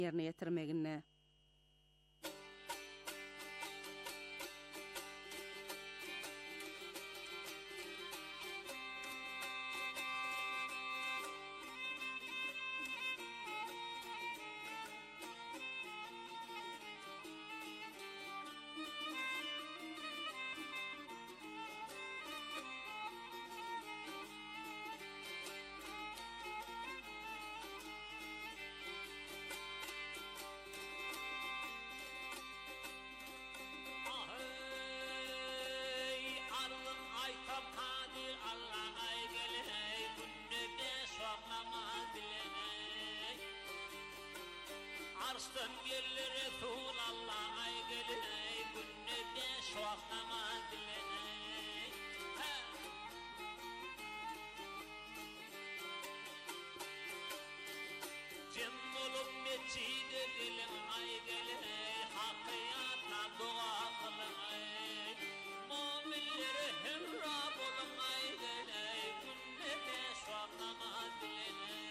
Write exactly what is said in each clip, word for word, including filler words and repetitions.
yerine yetirmegine. Arslan gelir Resul Allah ay gelir günne beş vakit namaz dileney. Cem olup mescide gelin ay gelir hakiyatla dua kılın ay. Mu'minlere hemra bulun ay gelir günne beş vakit namaz dileney.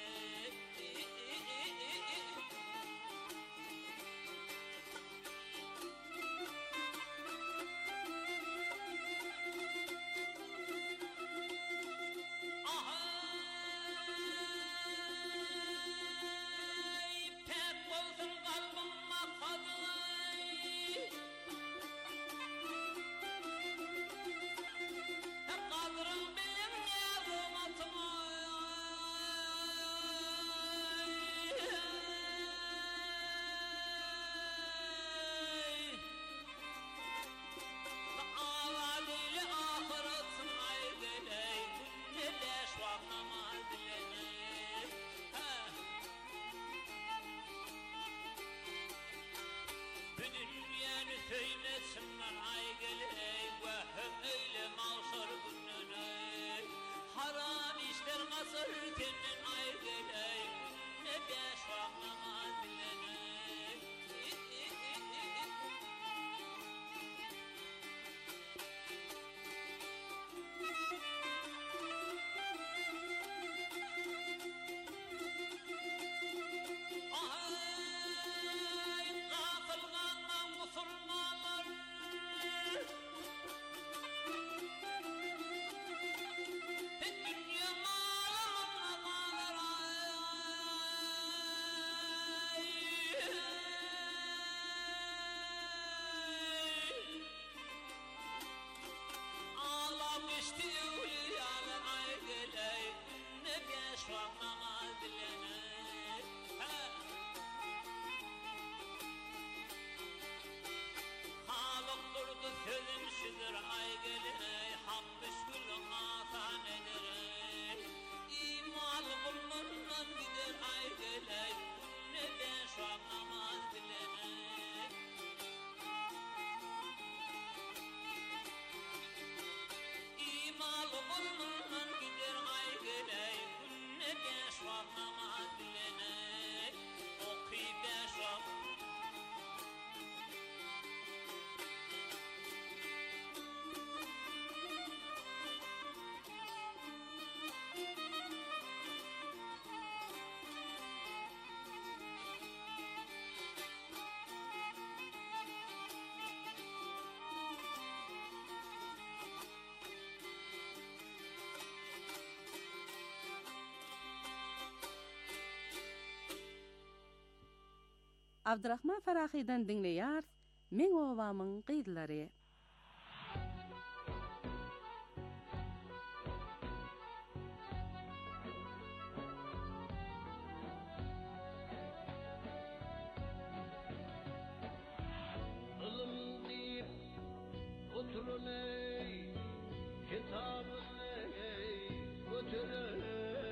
Söylesinler ay geley vahım öyle mağsar gününe. Haram işler kasırken ay geley ne beş vakit namaz dileney. Sözümsüdür ay geley hak püskülün atan eder. İmal bulundan gider ay geley ne beş vakit namaz dileney. İmal bulundan gider ay geley ne beş vakit namaz dileney. Okuy beş vakit Abdurrahman Farahi'den dinleýär, Meň obamyň gydlary. Ilım deyip oturun ey, kitabın ey, götürün.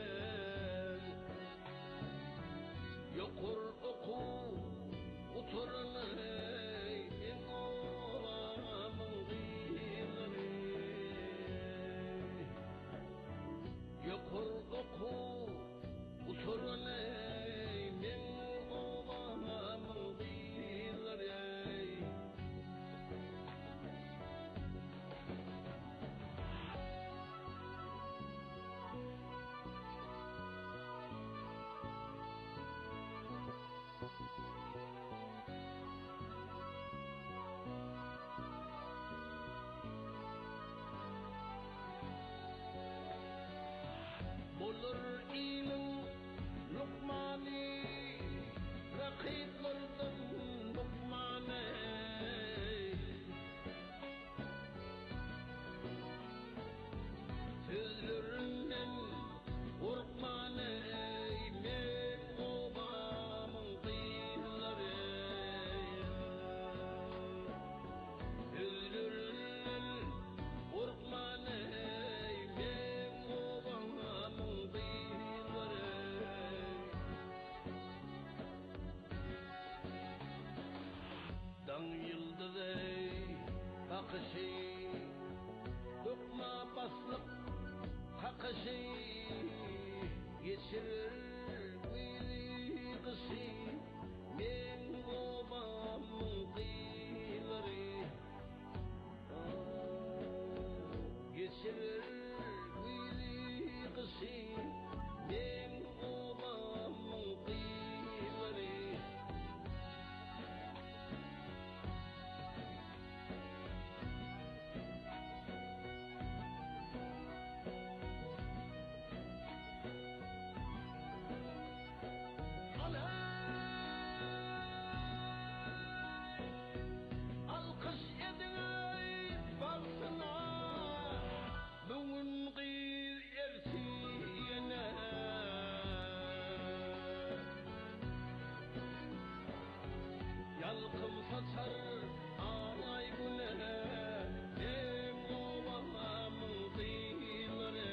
Yokur oku, oturun ey, en oğlan. Hakışı Lokma baslık Hakışı Geçirir Vili kışı Men obamın kıyıları Geçirir Vili kışı Men obamın kıyıları Alkış edin baksana Bugün gıyır ersiyene Yalkım saçar ağlay güne Ben obamın kıyıları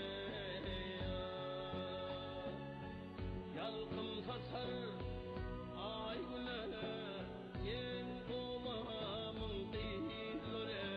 Yalkım saçar ay güne Ben obamın kıyıları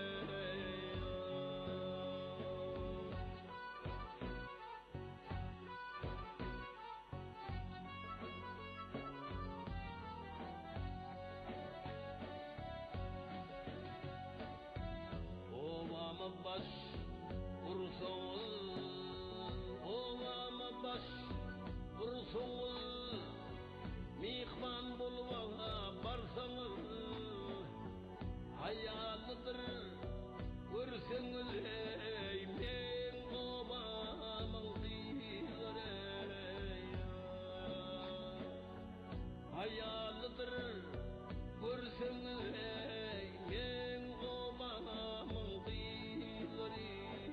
Ovama baş vursunuz Ovama baş vursunuz Mihman bulvağa barsanız Hayalıdır görseniz ey Men obamın kıyıları Hayalıdır görseniz ey Men obamın kıyıları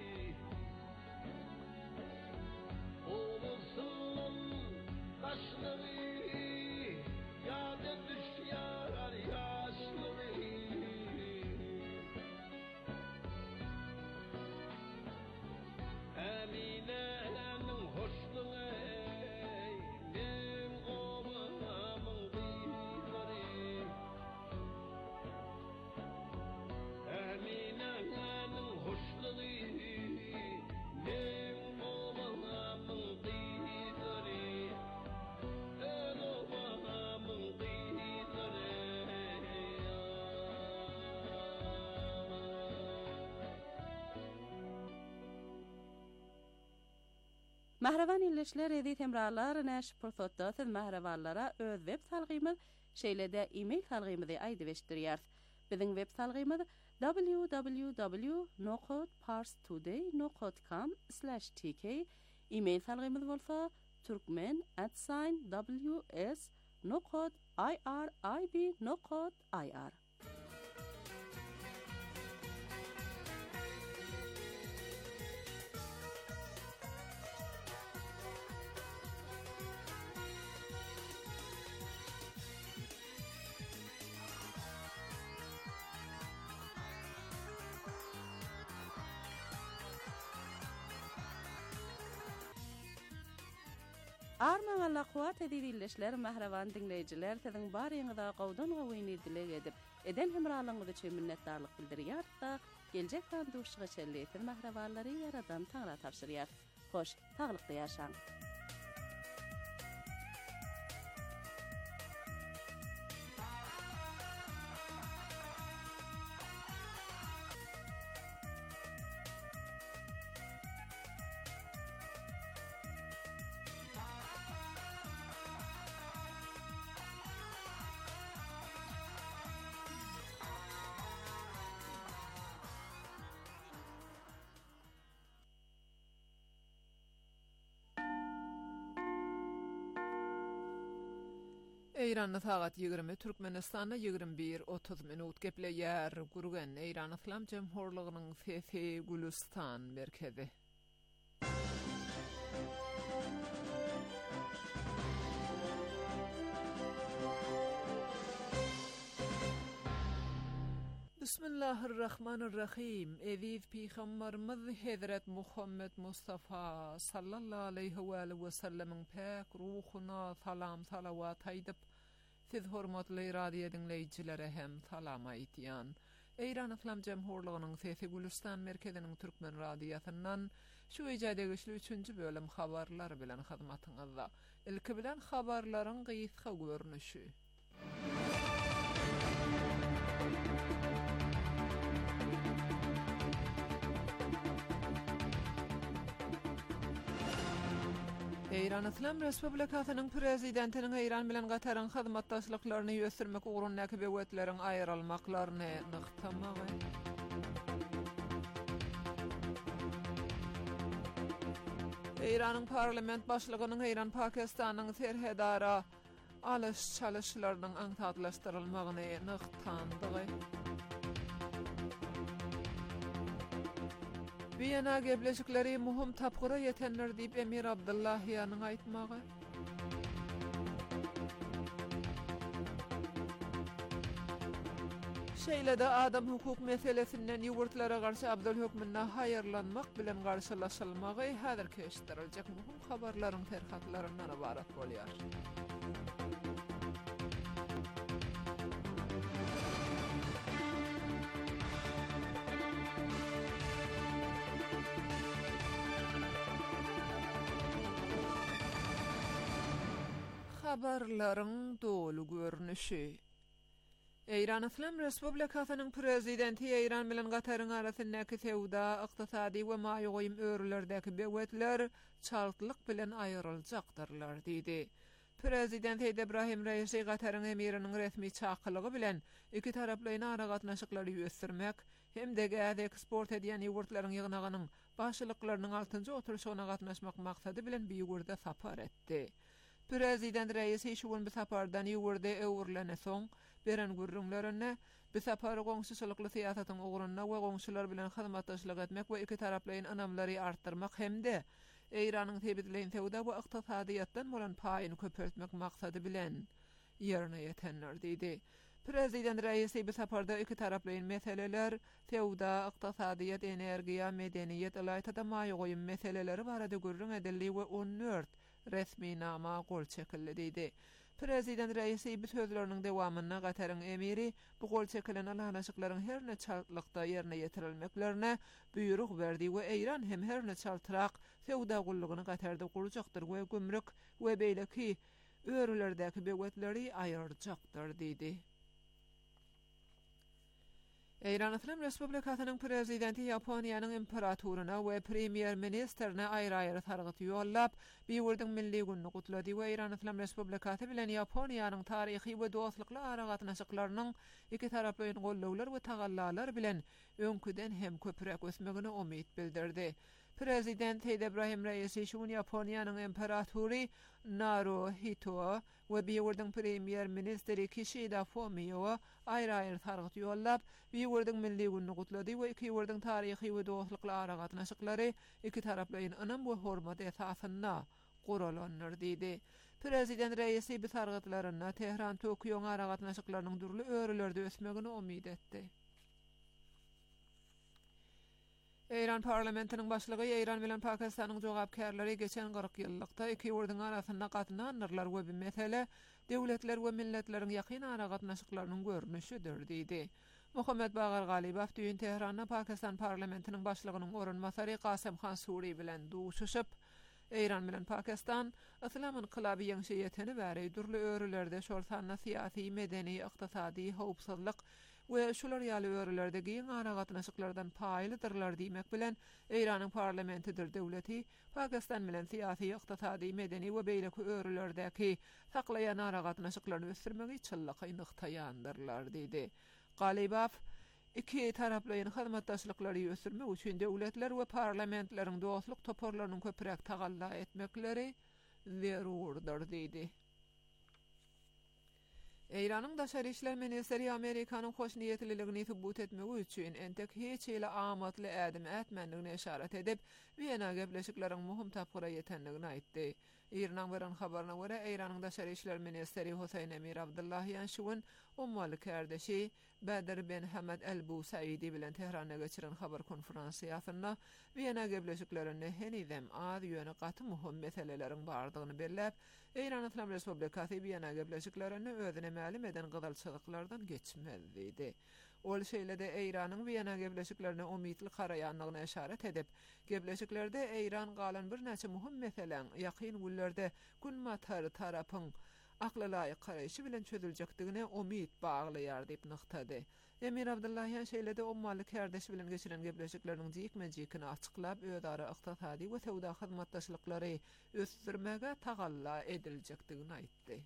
Oğuzsunun taşları Yâd etmiş yar yaşları Emine'nin hoşluğu ey Men obamın kıyıları Emine'nin hoşluğu Men obamın kıyıları En obamın kıyıları Mahravan illeşler edi temrarlar näş pursatda siz mahravanlara öz web salgymyz şeýlede e-mail salgymyzy aýdyp eşdirýär. Biziň web salgymyz w w w nokta parstoday nokta com slash t k. E-mail salgymyz bolsa turkmen at w s nokta i r i b nokta i r. Arman Allah kuat edilişler mahravan dinleyijiler siziň baryňyza gowdan gowyny dilek edip eden hemralygyňyz üçin minnetdarlyk bildirýär da geljek banduşyga çelleýär mahrawanlary yaradan taňra tapşyrýar. Hoş, taglykda ýaşaň. Eýranda sagat ýigirmi, Türkmenistanda ýigirmi bir otuz minut gepleýär. Gurgen Eýran Islam Jemhurlygynyň Fefe Gülistan merkezi. Bismillahirrahmanirrahim. Eziz Peygamberimiz Hazret Muhammed Mustafa sallallahu aleyhi ve sellem'in pek ruhuna salam salavat aýdyp, siz hormatly radio dinleýijilere hem salam aýdýan. Eýran Islam Jemhurlygynyň Fethi Gülistan merkeziniň Türkmen radiýasyndan şu ejade güçlü üçünji bölüm habarlar bilen hyzmatyňyzda. Ilki bilen habarlaryň gysga görnüşi. Eýran Islam Respublikasynyň prezidentiniň Eýran bilen Gataryň hyzmatdaşlyklaryny ýösürmek ugrundaky bewetleriň aýrylmaklaryny nyktamagy. Eýranyň parlament başlygynyň Eýran Pakistanyň serhedara alys çalyşlarynyň aňtatlaşdyrylmagyny nyktandygy. Viyana gebleşikleri muhim tapgyra yetenler diýip Emir Abdullahyanyň aýtmagy. Şeýle-de adam hukuk meselesinden ýurtlara garşy Abdulhukmyna haýyrlanmak bilen garşylaşylmagy häzir keşdiriljek muhim habarlaryň terhatlaryndan ibarat bolýar. Habarlaryň dolu görnüşi. Eýran Islam Respublikasynyň prezidenti Eýran bilen Gataryň arasyndaky sewda, ykdysady we maýgoýym örülerdäki bewetler çaltlyk bilen aýryljakdyrlar diýdi. Prezident Ebrahim Reisi Gataryň emiriniň resmi çakylygy bilen iki taraplyň ara gatnaşyklary ýösürmek hem-de gaz eksport edýän ýurtlaryň ýygnagynyň başlyklarynyň altynjy oturuşyna gatnaşmak maksady bilen Biýgurda sapar etdi. Prezident Reisi şu gün bu sapardan Biýgurda öwürlene soň beren gurrunlaryna bu sapary goňşulykly syýasatyň ugrunna we goňşular bilen hyzmatdaşlyk etmek we iki taraplyň anamlary artdyrmak hem-de Eýranyň tebidleýän sewda we ykdysadyýatdan bolan paýyny köpeltmek maksady bilen ýerine ýetenler diýdi. Prezident Reisi bu saparda iki taraplyň meseleler, sewda, ykdysadyýat, energiýa, medeniýet, ýa-da maýgoýym meseleleri barada gurrun edildi we on dört resmi nama gol çekildi diýdi. Prezident Reisi bu sözleriniň dewamyna Gataryň emiri bu gol çekilen alanaşyklaryň her ne çaltlykda ýerine ýetirilmeklerine buyruk berdi we Eýran hem her ne çaltyrak sewda gullygyny Gatarda gurjakdyr we gümrük we beýleki örülerdäki bewetleri aýyrjakdyr diýdi. Eýran Islam Respublikasynyň prezidenti Ýaponiýanyň imperatoryna we premier ministerine aýry-aýry sargyt ýollap, Biýgurdyň milli gününi gutlady we Eýran Islam Respublikasy bilen Ýaponiýanyň taryhy we dostlykly ara gatnaşyklarynyň iki taraplyň gollawlar we tagallalar bilen öňküden hem köpürek ösmegine umyt bildirdi. Prezident Ebrahim Reisi şu Ýaponiýanyň imperatory Naruhito we Biýgurdyň premier ministeri Kishida Fumio aýry-aýry sargyt ýollap, Biýgurdyň milli gününi gutlady we iki ýurdyň taryhy we dostlykly ara gatnaşyklary iki taraplyň anam we hormat esasyna guralanýar diýdi. Prezident Reisi bu sargytlaryna Tehran Tokyo ara gatnaşyklarynyň durly örülerde ösmegine umyt etdi. Eýran parlamentiniň başlygy Eýran bilen Pakistanyň jogapkärleri geçen kırk ýyllykda iki ýurdyň arasynda gatnanýarlar we bu mesele döwletler we milletleriň ýakyn ara gatnaşyklarynyň görnüşidir diýdi. Muhammed Bagar Galibow düýün Tehranda Pakistan parlamentiniň başlygynyň orunmasary Qasim Khan Suri bilen duşuşyp, Eýran bilen Pakistan Islam inqilaby ýeňşeýetini bäri durly örülerde şolsanna syýasy, medeni, ykdysady howpsuzlyk we şular ýaly örülerdegi ýeň ara gatnaşyklardan paýlydyrlar diýmek bilen Eýranyň parlamentidir döwleti Pakistan bilen syýasy, ykdysady, medeni we beýleki örülerdäki saklaýan ara gatnaşyklary ösürmegi çyllyky nyktaýandyrlar diýdi. Galibow iki taraplyň hyzmatdaşlyklary ösürmek üçin döwletler we parlamentleriň dostlyk toporlarynyň köpürek tagalla etmekleri zerurdur diýdi. Eýranyň daşary işler ministeri Amerikanyň hoşniýetliligini subut etmek üçin entek hiç ile amatly ädim etmendigine işaret edip, Viyana gebleşikleriň muhim tapgyra ýetendigini aýtdy. Eýranyň beren habaryna görä, Eýranyň daşary işler ministeri Husayn Emir Abdullahyň şuwun ummaly kardeşi Badr ben Hamad el-Busaidi bilen Tehranda geçiren habar konferensiýasynda Viyana gebleşiklerini henidem az ýöne gaty muhim meseleleriň bardygyny belläp, Eýran Islam Respublikasy Viyana gebleşiklerini özüne mälim eden gydalçylyklardan geçmez diýdi. Ol şeýlede Eýranyň Wiyana gebleşiklerine umytly garaýanlygyna işaret edip, gebleşiklerde Eýran galan bir näçe muhim meselen ýakyn günlerde gün matary tarapyň akla laýyk garaýşy bilen çözüljekdigine umyt baglaýar diýip nyktady. Emir Abdullahyan şeýlede ummaly kärdeş bilen geçiren gebleşikleriniň jikme-jikini açyklap, öýdary ykdysady we sowda hyzmatdaşlyklary ösdürmäge tagalla ediljekdigini aýtdy.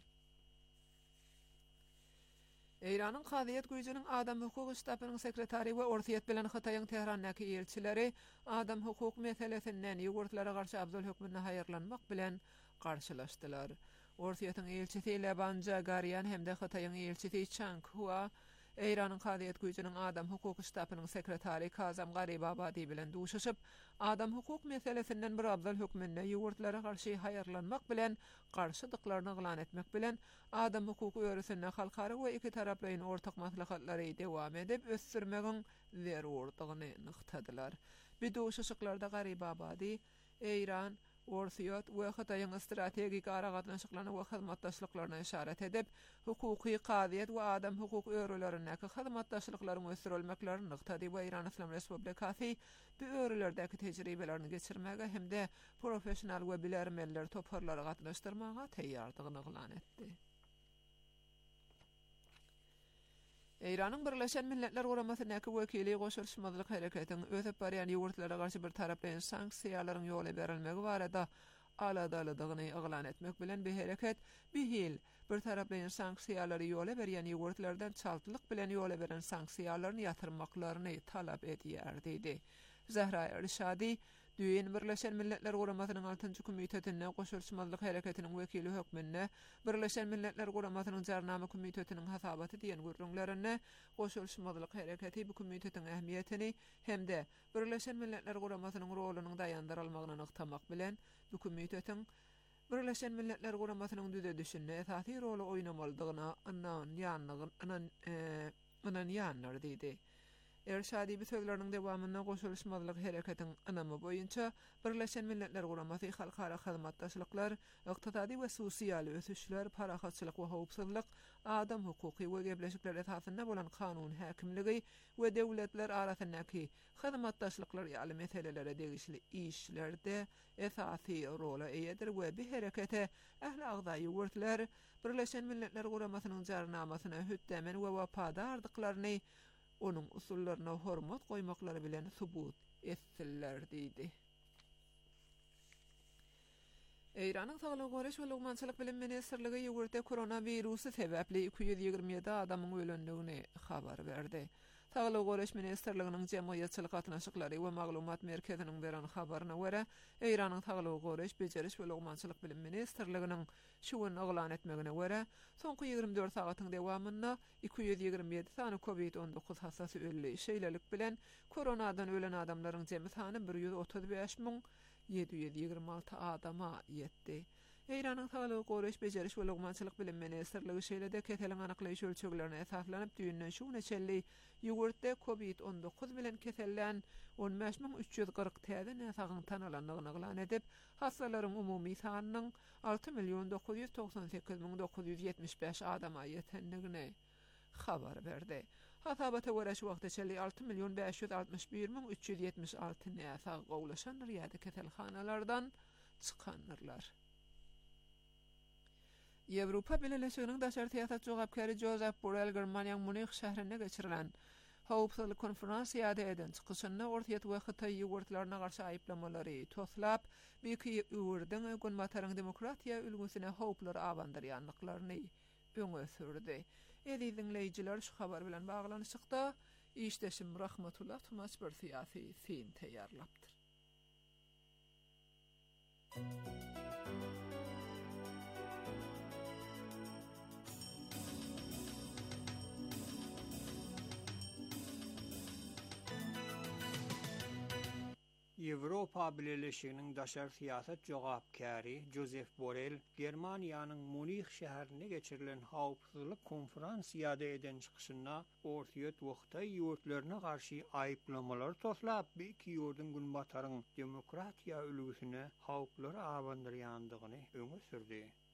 Eýranyň Hadyýet güýjüniň adam hukuky ştabynyň sekretary we Ortiýet bilen Hataýyň Tehrandaky elçileri adam hukuk meselesinden ýogurtlara garşy abdul hökmüne haýyrlanmak bilen garşylaşdylar. Ortiýetyň elçisi Leban Jagarian hemde Hataýyň elçisi Chang Hua Eýranyň Hadyýet güýjüniň adam hukuky ştabynyň sekretary Kazam Garibabadi bilen duşuşyp, adam hukuk meselesinden bir abdul hökmüne ýogurtlara garşy haýyrlanmak bilen garşydyklaryny glan etmek bilen adam hukuky öwresinde halkara we iki taraplaryň ortak maslahatlary dewam edip ösdürmegiň zerurdygyny nyktadylar. Bu duşuşyklarda Garibabadi Eýran Ortiýet we Hataýyň strategik aragatnaşyklary we hyzmatdaşlyklaryna işaret edip, hukuky qadiýet we adam hukuk öwrelerindäki hyzmatdaşlyklaryň ösdürilmeklerini nykdy we Eýran Islam Respublikasy bu öwrelerdäki tejribelerini geçirmäge hemde professional we bilermenler toparlary gatnaşdyrmaga taýýardygyny glan etdi. Eýranyň Birleşen Milletler Guramasynyňky wekili goşulşmazlyk hereketiň ötüp barýan ýogurtlara garşy bir taraplaryň sanksiýalaryň ýoly berilmegi barada aladalydygyny eglan etmek bilen bir hereket bihil bir taraplaryň sanksiýalary ýoly berýän ýogurtlardan çaltylyk bilen ýoly beren sanksiýalaryny ýatyrmaklaryny talap edýär diýdi. Zahra Erşadi Düýün Birleşen Milletler Guramasynyň altynjy komitetine goşulşmazlyk hereketiniň wekili hökmünde Birleşen Milletler Guramasynyň Jarnama komitetiniň hasabaty diýen gurrunlaryny goşulşmazlyk hereketi bu komitetiň ähmiýetini hemde Birleşen Milletler Guramasynyň rolunyň daýandyrylmagyny nyktamak bilen bu komitetiň Birleşen Milletler Guramasynyň düze düşünne esasy rolu oýnamalydygyna anan ýanlygyny anan anan ýanlar diýdi. Erşadi bu sözleriniň dewamyna goşulşmazlyk hereketiň anamy boýunça Birleşen Milletler Guramasy halkara hyzmatdaşlyklar, ykdysady we sosial ösüşler, parahatçylyk we howpsuzlyk, adam hukuky we gebleşikler esasynda bolan kanun häkimligi we döwletler arasyndaky hyzmatdaşlyklar ýaly meselelere degişli işlerde esasy rola eýedir we bu herekete ähli agdaý ýogurtlar Birleşen Milletler Guramasynyň jarnamasyna hütdemen we wapadardyklaryny onun usullarına hormat koymakları bilen subut ettiler diýdi. Eýranyň Saglyk Goraş we Lugmançylyk bilim ministrligi ýogurtda koronavirusy sebäpli iki ýüz ýigirme ýedi adamyň ölendigini habar berdi. Saglyk Goraş ministrliginiň jemaýatçylyk gatnaşyklary we maglumat merkeziniň beren habaryna görä, Eýranyň Saglyk Goraş Beceriş we Lugmançylyk bilim ministrliginiň şu gün eglan etmegine görä, soňky ýygrimi dört sagatyň dewamynda iki ýüz ýigirme ýedi sany covid on dokuz hasasy ölli şeýlelik bilen koronadan ölen adamlaryň jemy sany bir ýüz otuz beş miň yedi ýüz ýigirme alty adama ýetdi. Eýranyň Saglyk Goraş Beceriş we Lugmançylyk bilim ministrligi şeýlede keseliň anyklaýyş ölçeglerine esaslanyp düýünden şu neçeli ýogurtda covid on dokuz bilen kesellän on beş miň üç ýüz kırk täze näsagyň tanalandygyny eglan edip, hasalaryň umumy sanynyň altı milyon dokuz ýüz toksan sekiz miň dokuz ýüz ýetmiş beş adama ýetendigini habar berdi. Hasabata görä şu wagtçaly altı milyon beş ýüz altmış bir miň üç ýüz ýetmiş alty näsag gowlaşanlar ýa-da keselhanalardan çykanlar. Ýewropa Birleşiginiň daşary siýasat jogapkary Josep Borrell Germaniýanyň Munich şäherinde geçirilen howpsuzlyk konferensiýada eden çykyşynda Ortiýet we Hataý ýogurtlaryna garşy aýplamalary toslap, beýki ýogurdyň gün mataryň demokratiýa ülgüsine howplar awandyrýanlyklaryny öňe sürdi. Edi dinleýijiler şu habar bilen baglanyşykda işdeşim Rahmatullah Tumas bir siýasy fin taýýarlapdyr. Ýewropa Birleşiginiň daşary siýasat jogapkary Josep Borrell Germaniýanyň Munich şäherinde geçirilen howpsuzlyk konferensiýada eden çykyşynda Ortiýet we Hataý ýurtlaryna garşy aýplamalar toslap, beýki ýurdun günbataryň demokratiýa ülgüsine howplar awandyrýandygyny öňe sürdi.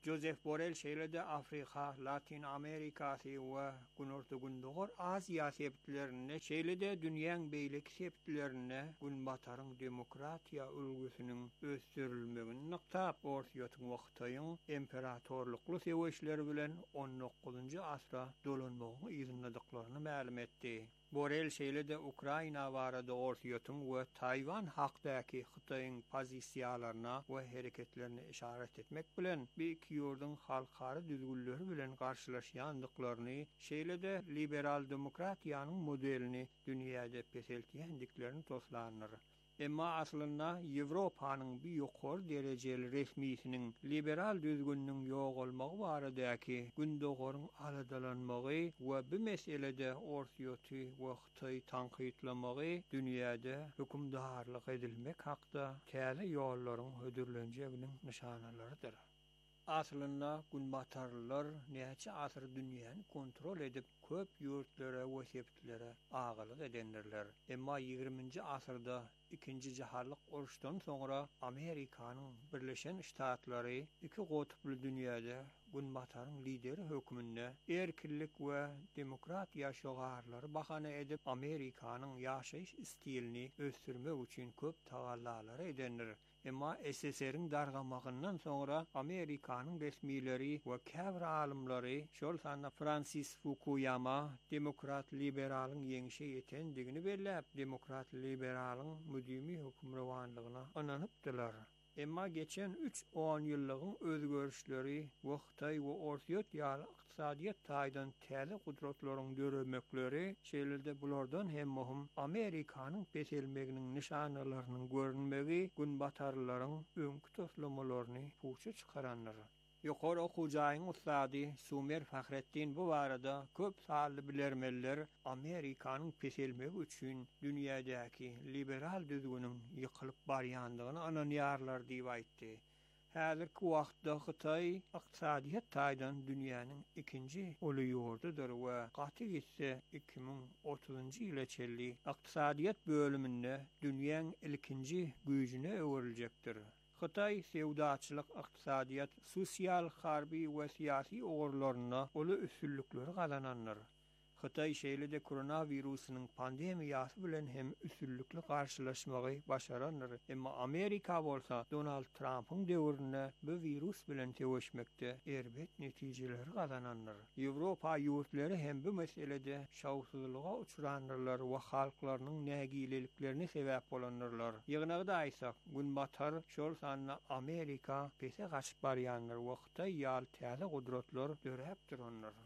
Joseph Borrell şeýlede Afrika, Latin Amerikasy we Günorta Gündoğar Aziýa sepetlerine, şeýlede dünýäň beýleki sepetlerine gün bataryň demokratiýa ulgusynyn ösdürilmegini nykap, ortaýatyň wagtaýyň imperatorlukly seweşleri bilen on dokuzunjy asra dolanmagyny ýygynadyklaryny ma'lum etdi. Borrell şeýlede Ukraina barada ortaýatyň we Taywan hakdaky Hytaýyň pozisiýalaryna we hereketlerine işaret etmek bilen bir iki ýurduň halkary düzgünleri bilen garşylaşýandyklaryny, şeýlede liberal demokratiýanyň modelini dünýäde peseltýändiklerini toslanýar. Emma aslynda Ýewropanyň bir ýokary derejeli resmiýetiniň liberal düzgünniň ýok bolmagy baradaky gündogaryň aladalanmagy we bu meselede ortaýaty we Hytaý tanqidlamagy dünýäde hökümdarlyk edilmek hakda täze ýollaryň hödürlenjeginiň nişanalarydyr. Aslynda günbatarlylar näçe asr dünýäni kontrol edip köp ýurtlara we sepetlere agalyk edenlerler. Emma ýygrimiňji asyrda ikinji jaharlyk uruşdan soňra Amerikanyň Birleşen Ştatlary iki gotuply dünýäde günbataryň lideri höküminde erkinlik we demokratiýa şogarlary bahana edip Amerikanyň ýaşaýyş stilini ösdürmek üçin köp tagallar edenler. Emma S S R'in dargamagyndan soňra Amerikanyň resmiýetleri we käbir alymlary, şol sanna Francis Fukuyama, demokrat liberalyň ýeňişe ýetendigini belläp, demokrat liberalyň müdimi hökümranlygyna ananypdylar. Emma geçen üç on ýyllygyň özgörüşleri we Hytaý we ortaýat iqtisadiýat taýdan täze gudratlaryň döremekleri, şeýlede bulardan hem möhüm Amerikanyň peselmeginiň nişanalarynyň görünmegi günbatarlaryň öňkü toslamalaryny puça çykaranlar. Ýokary okujaýyň ustady Sumer Fahrettin bu barada köp sally bilermeler Amerikanyň peselmegi üçin dünýädäki liberal düzgünüň ýykylyp barýandygyny ananýarlar diýip aýtdy. Häzirki wagtda Hytaý iqtisadiýat taýdan dünýäniň ikinji uly ýurdudyr we gaty gitse iki ming otuzunjy ýyla çelli iqtisadiýat bölüminde dünýäň ilkinji güýjüne öwriljekdir. Hytaý sewdaçylyk, iqtisadiýat, sosial, harby we syýasy ogurlaryna uly üstünlikleri gazananlar. Hytaý şeýlede koronawirusynyň pandemiýasy bilen hem üstünlikli garşylaşmagy başaranlar. Emma Amerika bolsa Donald Trumpyň döwründe bu virus bilen teweşmekde erbet netijeleri gazananlar. Ýewropa ýurtlary hem bu meselede şawsuzlyga uçuranlar we halklarynyň nägileliklerini sebäp bolanlar. Ýygnagyda aýsak, günbatar şol sanna Amerika pese gaçyp barýanlar we Hytaý ýal täze gudratlar dörep duranlar.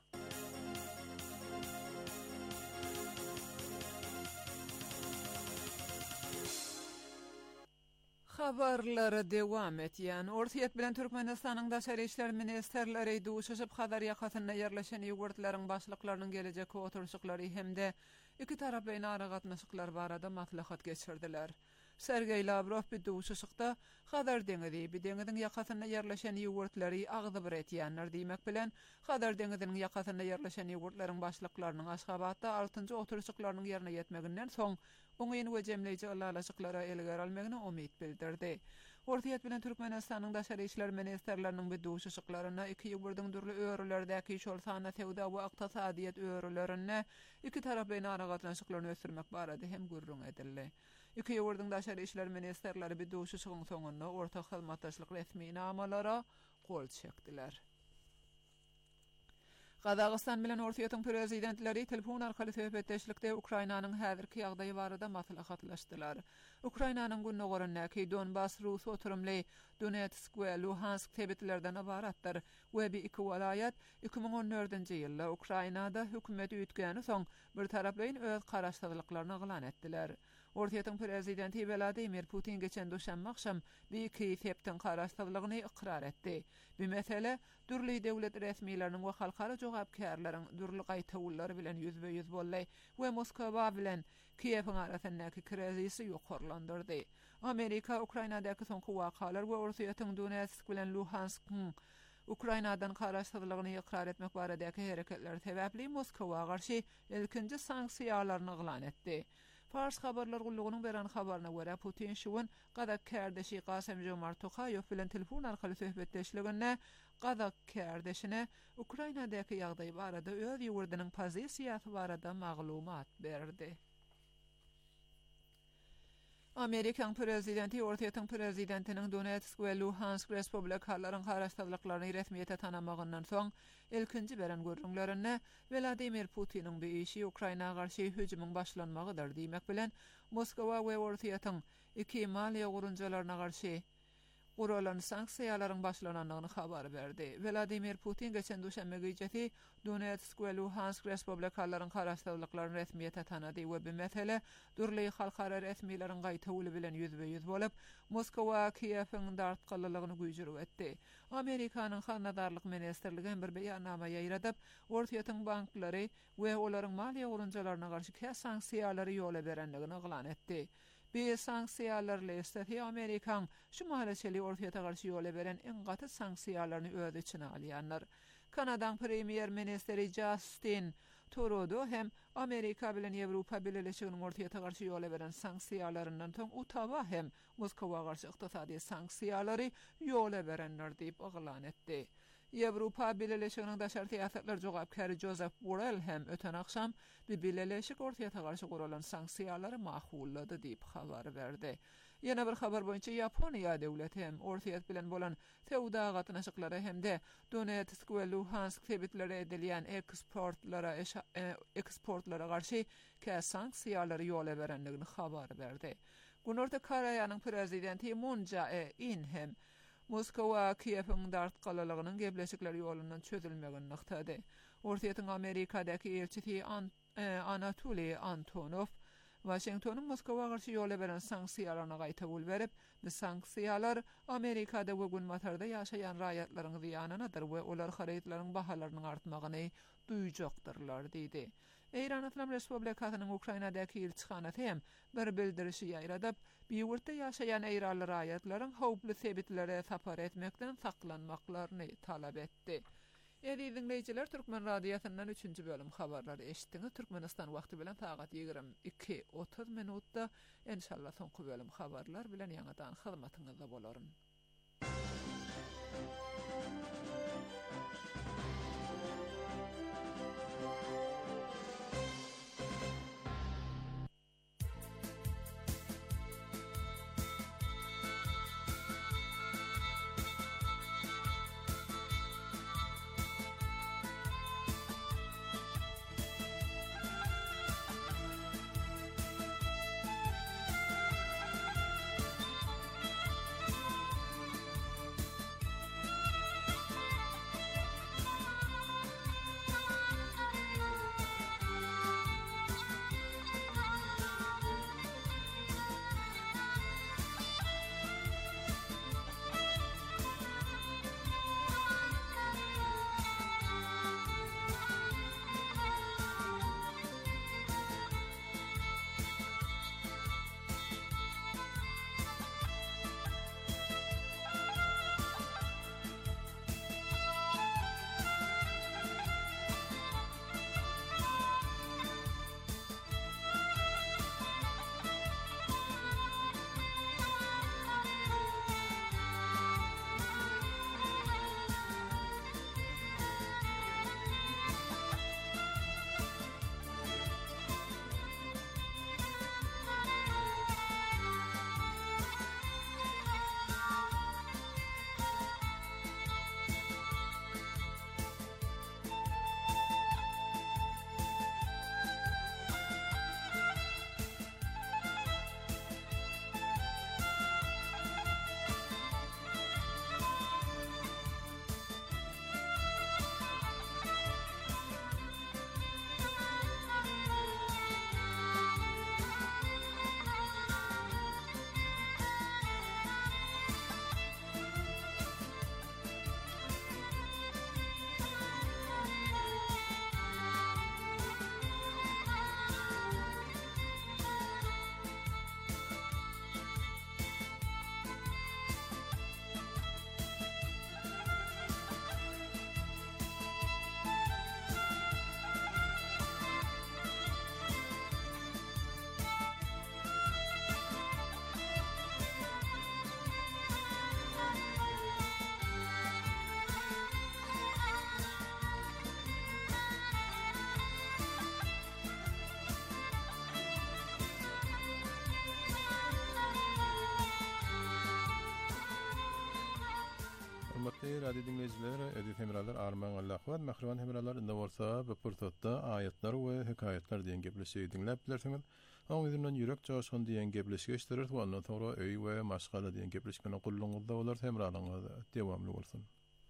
Habarlara dewam etýän ortaýat bilen Türkmenistanyň daşary işler ministerleri duşuşyp Hadar ýakasyna ýerleşen ýurtlaryň başlyklarynyň gelecek oturuşyklary hemde iki taraply naragatnaşyklar barada maslahat geçirdiler. Sergey Lavrov bir duşuşykda Hadar deňizi, bir deňiziň ýakasyna ýerleşen ýurtlary agdy bir etýänler diýmek bilen Hadar deňiziniň ýakasyna ýerleşen ýurtlaryň başlyklarynyň Aşgabatda altynjy oturuşyklarynyň ýerine ýetmeginden soň oňyň we jemleýici alalaşyklara elger almagyny umyt bildirdi. Ortaýat bilen Türkmenistanyň daşary işler ministerleriniň bir duşuşyklaryna iki ýurduň dürli öwrülerdäki şol sana tewda we iqtisadiýat öwrülerine iki taraply naragatnaşyklaryny ösdürmek barada hem gurrun edildi. İki ýurduň daşary işler ministerleri bir duşuşygyň soňunda ortak hyzmatdaşlyk resmi namalara gol çekdiler. Qazaqstan bilen Ortaýatyň prezidentleri telefon arkaly söhbetdeşlikde Ukrainanyň häzirki ýagdaýy barada maslahatlaşdylar. Ukrainanyň günnäki Donbas Rus oturumly Donetsk we Luhansk tebetlerden ibaratdyr we bir iki welaýat iki ming on dördünji ýylda Ukrainada hökümet üýtgäni soň bir taraplyň öz garaşdyrlyklaryny elan etdiler. Ortaýatyň prezidenti Vladimir Putin geçen duşanma akşam bir iki septin garaşdyrlygyny ikrar etdi. Bu mesele dürli döwlet resmiýetleriniň we halkara jogapkärleriň dürli gaýtawullary bilen ýüzbe-ýüz bolly we Moskwa bilen Kiýewiň arasyndaky krizisi ýokarlandyrdy. Amerika Ukrainadaky soňky wakalar we Ortaýatyň Donetsk bilen Luhansk Ukrainadan garaşdyrlygyny ikrar etmek baradaky hereketler sebäpli Moskwa garşy ilkinji sanksiýalaryny elan etdi. Fars habarlar gulluğunun beran habarına göre Putin şuun qadak kardeşi Qasem Jomart Tokayev bilen telefon arkaly söhbetleşligine qadak kardeşine Ukrainadaki ýagdaý barada öz ýurdunyň pozisiýasy barada maglumat berdi. Amerikan prezidenti Ortaýatyň prezidentiniň Donetsk we Luhansk respublikalaryň haraçdalyklaryny resmiýete tanamagyndan soň ilkinji beren görüňlerini Vladimir Putiniň beýişi Ukraina garşy hüjümüň başlanmagydyr diýmek bilen Moskwa we Ortaýatyň iki maliýe gurunjalaryna garşy guralan sanksiýalaryň başlananyny habar berdi. Vladimir Putin geçen duşanbe gecesi Donetsk we Luhansk respublikalaryň haraçdalyklaryny resmiýete tanady we bu mesele durly halkara resmiýetlerin gaýtawy bilen ýüzbe-ýüz bolup Moskwa Kiýewiň dartgalylygyny güýjürip etdi. Amerikanyň hanadarlyk ministrligi bir beýannama ýaýradyp, Ortaýatyň banklary we olaryň maliýe gurunjalaryna garşy sanksiýalary ýola berenligini eglan etdi. Bir sanksiýalar listesi Amerikan şumalyçyly Ortaýata garşy ýola beren en gaty sanksiýalaryny öz içine alýanlar. Kanadaň premier ministeri Justin Trudeau hem Amerika bilen Ýewropa Birleşiginiň Ortaýata garşy ýola beren sanksiýalaryndan soň Utawa hem Moskwa garşy ykdysady sanksiýalary ýola berenler diýip eglan etdi. Ýewropa Birleşiginiň daşary täsirler jogapkary Joseph Borrell hem öten akşam bir Birleşik Ortaýata garşy guralan sanksiýalary mahullady diýip habar berdi. Ýene bir habar boýunça Ýaponiýa döwleti hem Ortaýat bilen bolan tewda gatnaşyklary hemde Donetsk we Luhansk tebitlere edilýän eksportlara e, eksportlara garşy sanksiýalary ýola berenligini habar berdi. Günorta Koreýanyň prezidenti Moon Jae-in hem Moskwa Kiýewiň dartgalylygynyň gebleşikleri ýolundan çözülmegini nykdady. Ortaýatyň Amerikadaky elçisi An e, Anatoly Antonov Washingtonyň Moskwa garşy ýola beren sanksiýalaryna gaýtawyl berip, bu sanksiýalar Amerikada we günmatarda ýaşaýan raýatlaryň ziýanynadyr we olar harytlaryň bahalarynyň artmagyny duýjaktyrlar diýdi. Eýran Islam Respublikasynyň Ukrainadaky elçixanasy hem bir bildirişi ýaýradyp, bu ýurtda ýaşaýan eýranly raýatlaryň howply sebitlere sapar etmekden saklanmaklaryny talap etdi. Eri dinleyijiler, Türkmen radiosynyň üçünji bölüm habarlary eşitdiňiz. Türkmenistan wagty bilen saat ýygrimi iki otuz minutda inşallah soňky bölüm habarlar bilen ýa-da hyzmatyňyzda bolaryn. Hürmetli radio dinleyiciler, edit hemralar Arman Allah'vat, Mahrivan hemralar indi bolsa bu purtotda ayetler we hikayetler diýen gepleşigi dinläp bilersiňiz. Oň üzünden ýürek joşgun diýen gepleşigi iştirir, ondan sonra öý we maşgala diýen gepleşmeni gulluňyzda bolar, hemralaryňyz dewamly bolsun.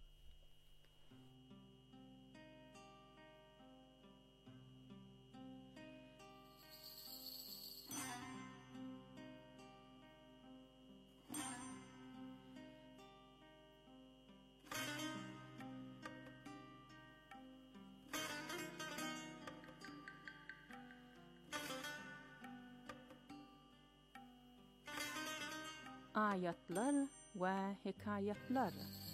Ayatlar ve hikayetler.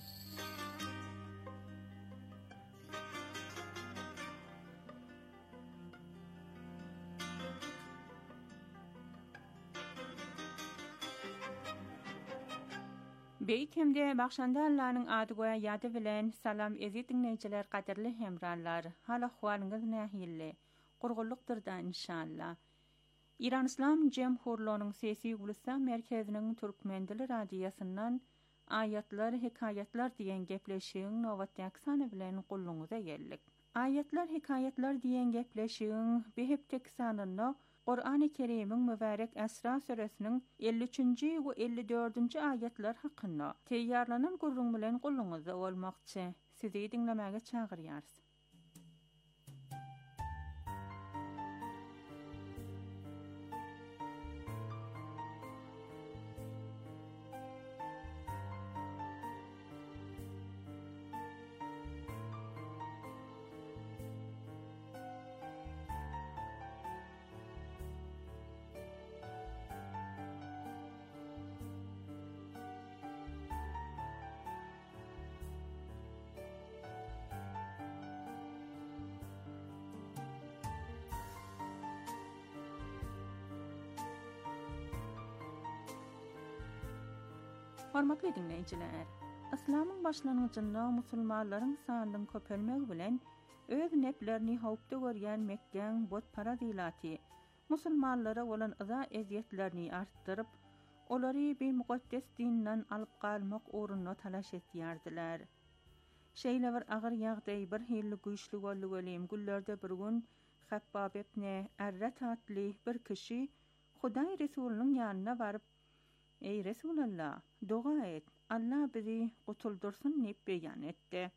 Beytemde Bakşandarlaryň ady goýa ýady bilen salam ezi dinleýijiler, gaderli hemrallar, hala hwalyňyz nähilli, gurgullukdyrda inşallah. İran İslam Cemhurluğu'nun sesi Ulusal Merkezinin Türkmen Dili Radyosu'ndan ayetler, hikayetler diyen gepleşiğin Novatyak sanı bilen kulluğunuza geldik. Ayetler, hikayetler diyen gepleşiğin bir heptek sanını Kur'an-ı Kerim'in mübarek Esra Suresinin elli üçünci ve elli dördüncü ayetler hakkında teyyarlanan gurrun bilen kulluğunuza olmakçı sizi dinlemeye çağırıyarız. Hormatly dinleýijiler, İslamyň başlangyjynda musulmanlaryň sanynyň köpelmegi bilen öz neplerini howpda görýän Mekkeň botpara diýlaty musulmanlara bolan ıza eziyetlerini artdyryp, olary bir muqaddes dinden alyp galmak uğruna talaş etýärdiler. Şeýle bir agyr ýagdaý bir hilli güýçli bolýanem güllerde bir gün Habbab ibn Arrat atly bir kişi Hudaý Resulüniň ýanyna baryp, "Ey Resulullah, dua et, Allah bizi gutuldursun" diýip beýan etdi.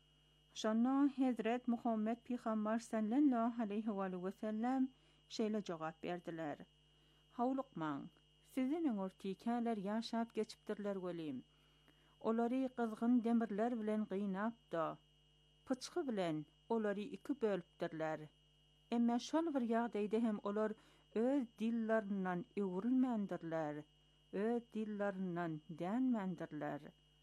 Şonda Hazret Muhammed Peygamber sallallahu aleyhi ve sellem şeýle jogap berdiler: "Hawlukmaň, sizin öňürtikeler ýaşap geçipdirler welim. Olary kızgın demirler bilen gynapda, pıçky bilen olary iki bölüpdirler. Emma şol bir ýagdaýda hem olar öz dillerinden öwrülmendirler, öz dillerinden dänmendirler.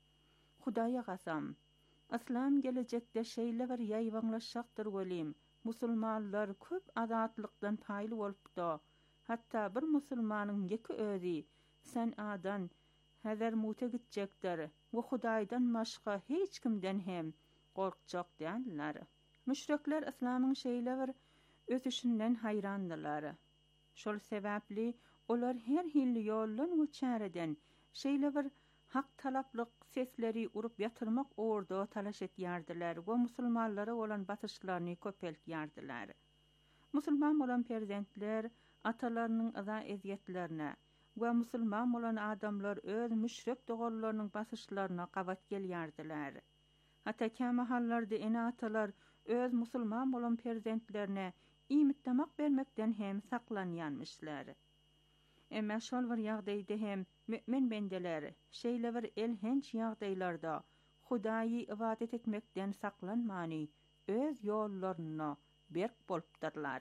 Hudaýa gasam, İslam gelecekde şeýle bir ýaýwanlaşakdyr welim. Musulmanlar köp azatlykdan paýly bolupdy. Hatda bir musulmanyň ýeki özi sen adan Hazarmut'a gitjekdir we Hudaýdan başga hiç kimden hem gorkjak däldiler." Müşrikler İslamyň şeýle bir ösüşinden haýrandylar. Şol sebäpli olar her hilli ýollan we çäreden şeýle bir hak talaplyk sesleri urup ýatyrmak orda talaş etýärdiler we musulmanlara bolan batyşlaryny köpeltýärdiler. Musulman bolan perzentler atalarynyň aza eziyetlerine we musulman bolan adamlar öz müşrik dogurlarynyň basyşlaryna gabat gelýärdiler. Hatta käme hallarda ene atalar öz musulman bolan perzentlerine imitdemek bermekden hem saklanýanmyşlar. Emma şol bir ýagdaýda hem mümin bendeler şeýle bir elhenç ýagdaýlarda Hudaýy ibadet etmekden saklanmany öz ýollaryna berk bolupdyrlar.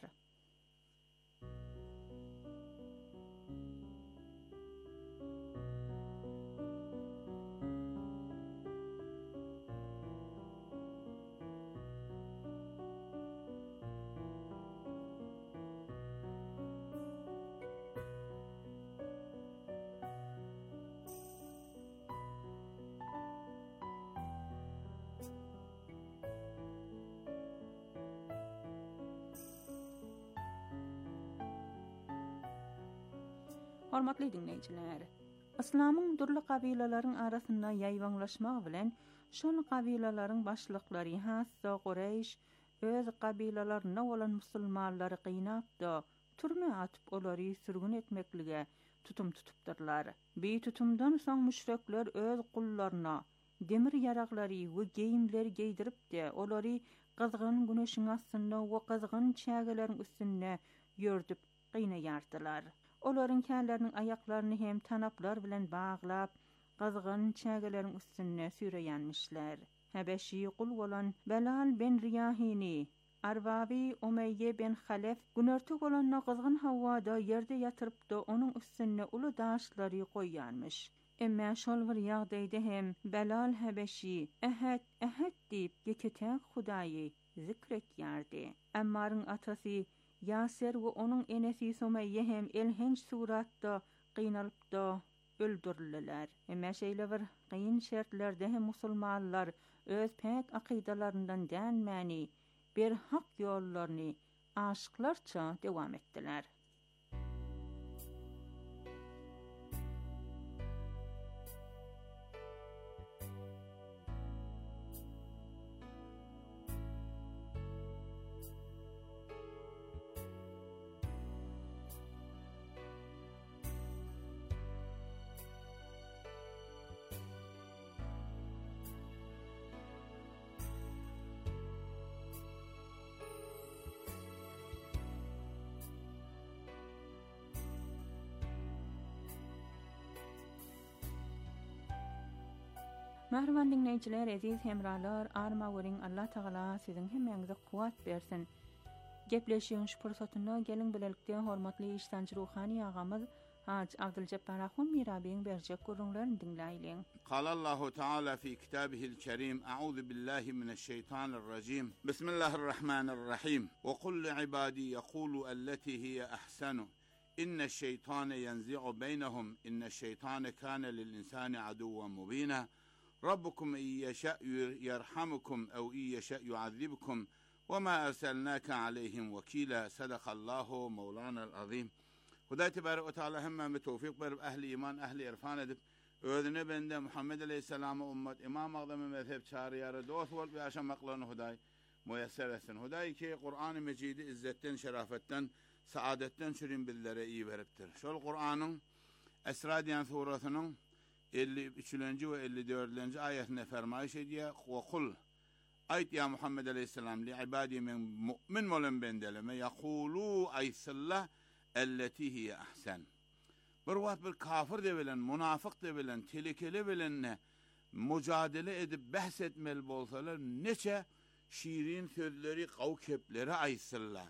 Hormatly dinleýijiler, İslamyň durly kabilalaryň arasynda ýaýwanlaşmagy bilen şol kabilalaryň başlyklary hassa Qurayş öz kabilalaryna bolan musulmanlary gynapdy, türme atyp olary sürgün etmeklige tutum tutupdyrlar. Bir tutumdan soň müşrikler öz gullaryna demir yaraklary we geyimleri geydiripdi, olary kızgın güneşin astynda we kızgın çägeleriň üstünde ýördüp gynaýardylar. Olaryň källeriniň aýaklaryny hem tanaplar bilen baglap, kızgın çägeleriň üstünde süreýänmişler. Habeşi kul bolan Belal ben Riyahini, Arbabi Umeyye ben Halef günörtük bolanna kızgın hawada ýerde ýatyrypdy, onuň üstüne uly daşlary goýýanmış. Emma şol bir ýagdaýda hem Belal Habeşi Ehad Ehad diýip ýeketäk Hudaýy zikretýärdi. Ammaryň atasy Yasir we onuň enesi Sumeyye hem elhenç suratda gynalypdy, öldürildiler. Emma şeýle bir gyn şertlerde hem musulmanlar öz pek akydalaryndan dänmäni bir hak ýollaryny aşyklarça dewam etdiler. Merhaban dinleyijiler, aziz hemralar, arma wering Allah Taala siziň hemmeňize kuwat bersin. Gepleşiň şu pursatyna gelin bilelikde hormatly işdançy ruhani agamyz Hac Abdülcebbar Ahun Mirabiň berjek gurrunlaryny dinläýilen. قال الله تعالى في كتابه الكريم أعوذ بالله من الشيطان الرجيم بسم الله الرحمن الرحيم وقل لعبادي يقولوا التي هي أحسن إن الشيطان ينزع بينهم إن الشيطان كان للإنسان عدوا مبينا ربكم إن يشاء يرحمكم أو إن يشاء يعذبكم وما أرسلناك عليهم وكيلا صدق الله مولانا العظيم. Hudaý tebarek we taala hemme tawfik berip ahli iman ahli irfan edip özüne bende Muhammed aleyhissalama ummet imam agdamy mezhep çariyary dost bolup ýaşamaklaryny Hudaý muýasser etsin. Hudaý ki Qur'an-ı Mecidi izzetten, şerafetten, saadetten şürin bizlere iyi beripdir. Şol Qur'anyň Esra diýen surasynyň elli üçinji we elli dördünji aýatyna fermaýş edýär. Wa kul ayt ya Muhammed aleyhissalam li ibadi min mu'min bolan bendeleme yaqulu aysalla elleti hiye ahsen. Bir wagt bir kafir de bilen, munafyk de bilen, telekeli bilen mücadele edip bahs etmeli bolsalar neçe şirin sözleri, gaw kepleri aýsyllar.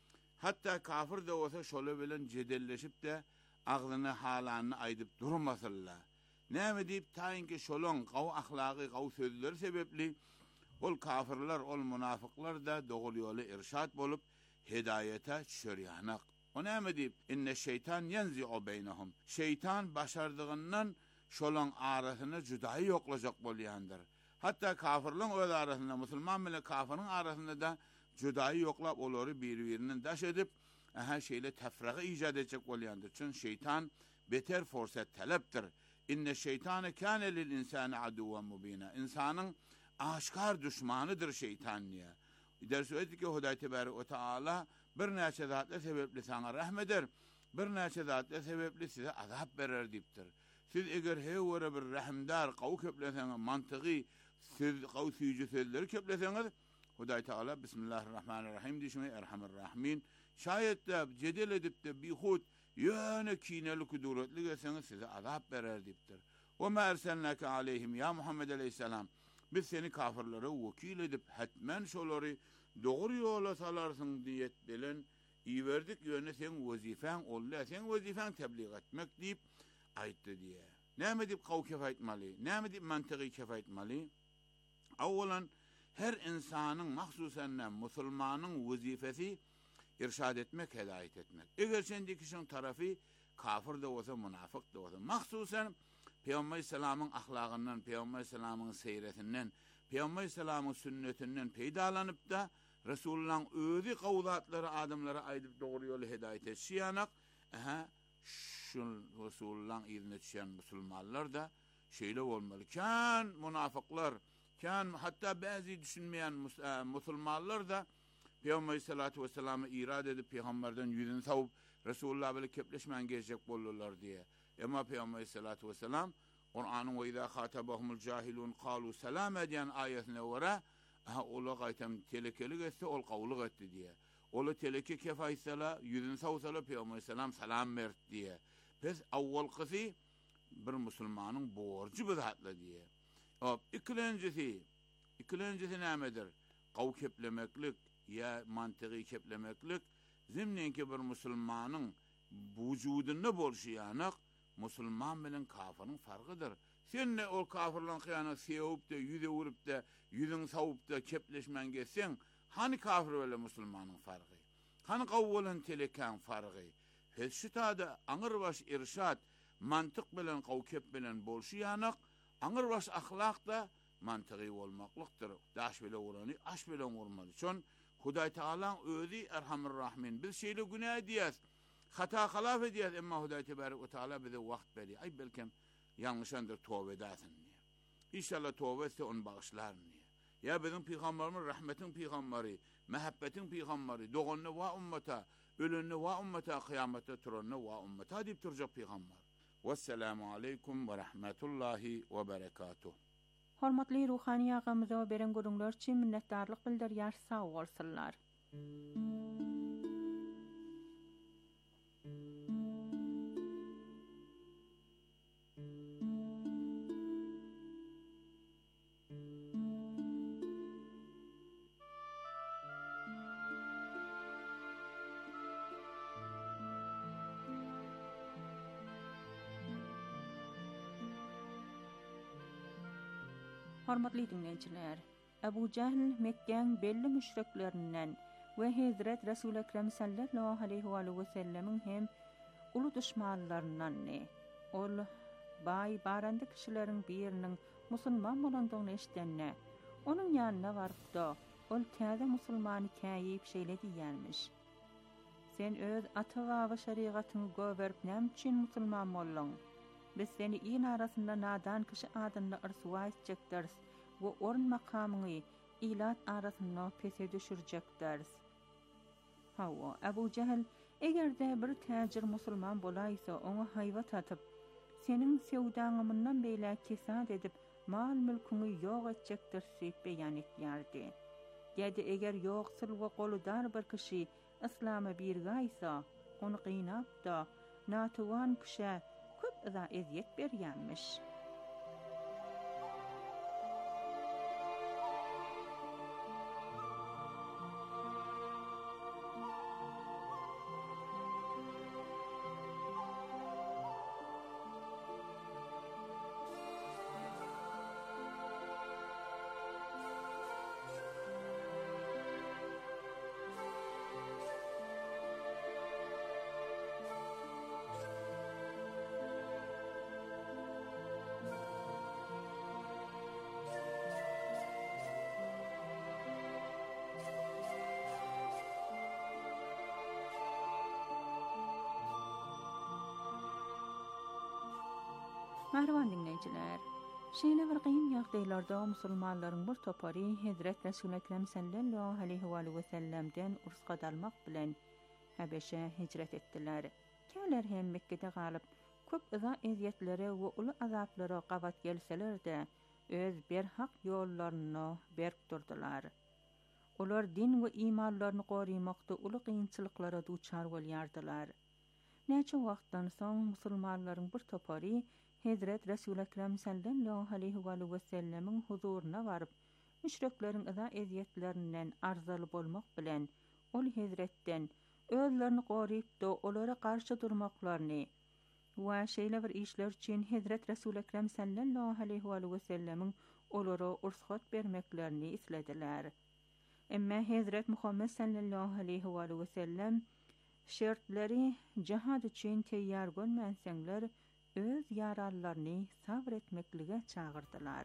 Hatta kafir de olsa şolu bilen jedelleşip de aglyny halanyny aýdyp durmasyllar. Näme diýip taýinki şolon gaw ahlaky, gaw sözleri sebepli ol kafirler, ol munafyklar da dogry ýoly irşad bolup hidayete düşürýänek. O näme diýip inne şeytan yenzi'u beynehum. Şeytan başardygyndan şolon arasyny judaý ýoklajak bolýandyr. Hatta kafirliň öz arasynda, musulman bilen kafirin arasynda da judaý ýoklap olary bir-birinden daş edip, her şeýle tefrigi ijad edecek bolýandyr. Çünki şeytan beter forsat talepdir. İnne şeytane kâne lil insani aduwwan mubina. İnsanyň aşkar düşmanydyr şeytan diye. Ders öýtdi ki Hudaý tebarek we taala bir näçe zatla sebepli saňa rahmet eder, bir näçe zatla sebepli size azap berer diýipdir. Siz eger hewere bir rahimdar gaw köpleseňiz, mantygy siz gaw süýjü sözleri köpleseňiz, Hudaý taala Bismillahirrahmanirrahim diýişmi Erhamir Rahimin. Şayet de cedel edip de bihut ýöne kineli kuduretli gelseňiz size azap berer diýipdir. Ve ma erselnaka aleyhim ya Muhammed aleyhissalam. Biz seni kafirlere vekil edip hatmen şolary dogry ýola salarsyň diýet bilen iýerdik ýöne sen wezifäň oldy, sen wezifäň tebliğ etmek diýip aýtdy diýe. Näme diýip gaw kef aýtmaly? Näme diýip mantygy kef aýtmaly? Awwalan her insanyň mahsusan musulmanyň wezifesi irşad etmek, hedayet etmek. Eger sendi kişiň tarafy kafir de bolsa, munafyk de bolsa, mahsusan Peygamber Aleyhisselam'ın ahlakından, Peygamber Aleyhisselam'ın seyretinden, Peygamber Aleyhisselam'ın sünnetinden peýdalanıp da Resulullah'ın özü kavlatlary adamlara aýdyp dogry ýoly hedayet etýänek, aha Resul Resulullah'ın izine düşen Müslümanlar da şöyle olmalı. Kan münafıklar, kan hatta bazı düşünmeyen Müslümanlar da Peygamber Aleyhissalatu vesselam'ı irad edip Peygamberden yüzünü savup Resulullah böyle kepleşmen gelecek bolurlar diye. Ama Peygamber Aleyhissalatu vesselam Kur'an'ın ve izâ khâtabahumul cahilun kâlu selâme diyen ayetine vara ola gaytem telekelik etse ol kavluk etti diye. Ola teleke kefaysala yüzünü savusala Peygamber Aleyhisselam selam mert diye. Pes avval kısı bir Müslümanın borcu bidatla diye. Hop ikilencesi ikilencesi nemedir? Qav keplemeklik ya mantığı keplemeklik zimninki bir Müslümanın vücudunda bolşiyanak Müslüman bilen kafirin farkıdır. Sen ne o kafirlan kıyana sevip de yüze vurup da yüzün savup da kepleşmen geçsen hani kafir ve Müslümanın farkı? Hani kavvolan telekan farkı? Fesşitada anırbaş irşat mantık bilen kavkep bilen bolşiyanak anırbaş ahlak da mantığı olmaklıktır. Daş bile uğranı, aş bile vurmalı. Çon Huday Teala'nın özü Erhamur Rahmin. Biz şeyle günah diyez. Hata halaf ediyez. Ama Huday Tebarek ve Teala bize vakt beri. Ay belki yanlışandır tövbe edesin diye. İnşallah tövbe etse onu bağışlar diye. Ya bizim peygamberimiz rahmetin peygamberi, mehabbetin peygamberi, doğanını ve ümmeta, ölününü ve ümmeta, kıyamette turanını ve ümmeta deyip duracak peygamber. Vesselamu aleykum ve rahmetullahi ve berekatuh. Hormatly ruhani ağamıza beren görüngler için minnetdarlyk bildirýär, sag bolsunlar. Hormatly dinleyijiler, Abu Jahl Mekke'nin belli müşriklerinden ve Hazret Resul Ekrem sallallahu aleyhi ve sellemin hem ulu düşmanlarından ne? Ol bay barandy kişilerin birinin musulman bolandygyny eşitenne, onun yanına barıp da ol täze musulmany käýip şeýle diýermiş. Sen öz ata we şeriatyny göwerip näme üçin musulman boldun? Biz seni in arasında nadan kişi adında ırsuwa etjekderiz ve orun makamını ilat arasında pese düşürecekderiz. Hawa, Abu Jahl, egerde bir täjir musulman bolaysa onu hayvat atıp, senin sevdaňymyndan beýle kesat edip, mal mülküňi ýok etjekdir diýip beýan etýärdi. Ýa-da eger ýoksul we goludar bir kişi islama birgaysa, onu qynap da natuwan kişi köp da eziyet berýänmiş. Merhaba dinleyiciler. Şeýle bir kıyım ýagdaýlarda musulmanlaryň bir topary Hazret Resul Ekrem sallallahu aleyhi ve sellemden ursga dalmak bilen Habeşe hicret etdiler. Käler hem Mekke'de galyp köp ıza eziyetlere we uly azaplara gabat gelseler-de öz berhak ýollaryny berk durdular. Olar din we imanlaryny gorymakda uly kynçylyklara duçar bolýardylar. Näçe wagtdan soň musulmanlaryň bir topary Hazret Resul Ekrem sallallahu aleyhi ve sellemin huzuruna varıp, müşrikleriň ıza eziyetlerinden arzaly bolmak bilen, ol Hazretden özlerini goryp da olara karşı durmaklaryny we şeýle bir işler üçin Hazret Resul Ekrem sallallahu aleyhi ve sellemin olara ursat bermeklerini islediler. Emma Hazret Muhammed sallallahu aleyhi ve sellem şertleri jihad üçin teýýar bolmansaňlar öz yararlaryny sabr etmeklige çağırdılar.